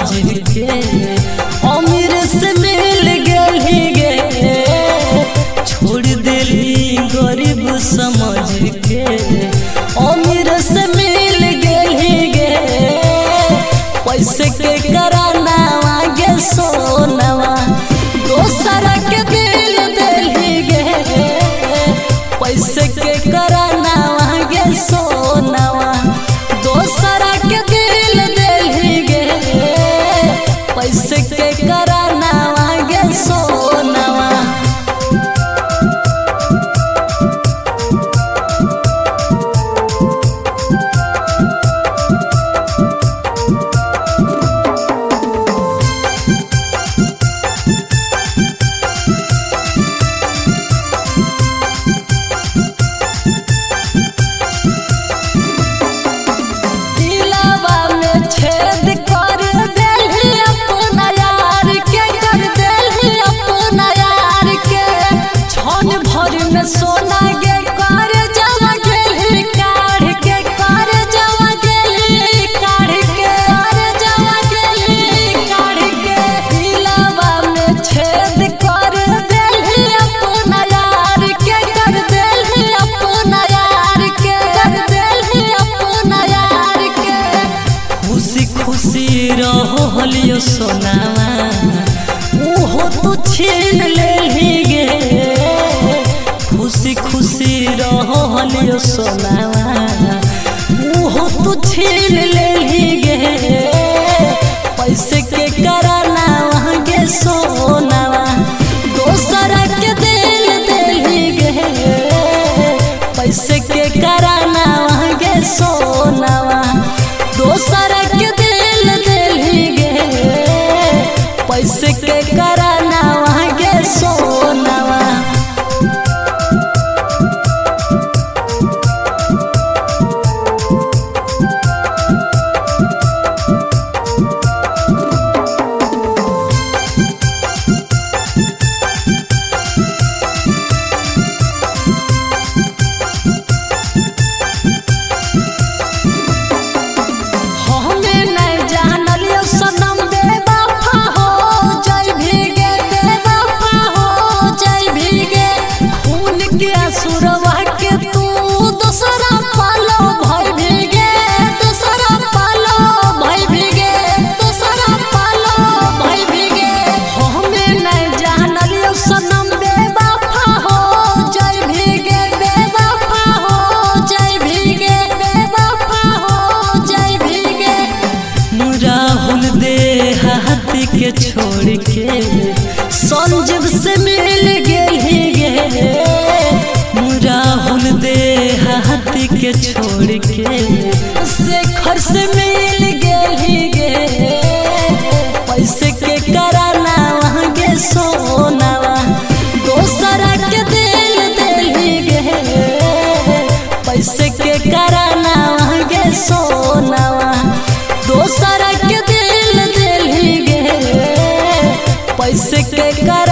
समझ के अमीर से मिल गई गे, छोड़ दिली गरीब समझ के अमीर से मिल गई गे। पैसे के कराना आगे सोनवा दोसरा के दिल दिली गे, पैसे के कराना आगे सोनवा दोसरा के दिल दिली गे, पैसे के कराना आगे सोनवा। सोना गे कर जवा गेली काढ़ के, कर जवा गेली काढ़ के, कर जवा गेली काढ़ के। दिलवा में छेद कर देली अपना यार के, कर देली अपना यार के, कर देली अपना यार के। खुशी खुशी रहो हलियो सोनावा ओहो तू छीन लेली गे, खुशी खुशी रहो हलियो सोनावा ओहो तू छीन लेली गे, पैसे के कराना आगे सोनावा दोसरा के दिल दिली गे, पैसे के कराना आगे सोनावा दोसरा के दिल दिली गे, पैसे के कराना आगे सोनावा। सुरवा के तू दूसरा पालो भाई भीगे, दूसरा पालो भाई भीगे, दूसरा पालो भाई भीगे। हमें नहीं जानलियो सनम बेवफा हो जय भीगे, बेवफा हो जय भीगे, बेवफा हो जय भीगे। राहुल दे हाथ के छोड़ के संजीव से मिल गई गे, राहुल दे हाथ के छोड़ के शेखर से मिल गई गे, पैसे के कराना आगे सोनावा दोसरा के दिल दिली गे, पैसे के कराना आगे सोनावा दोसरा के दिल दिली गे, पैसे के कराना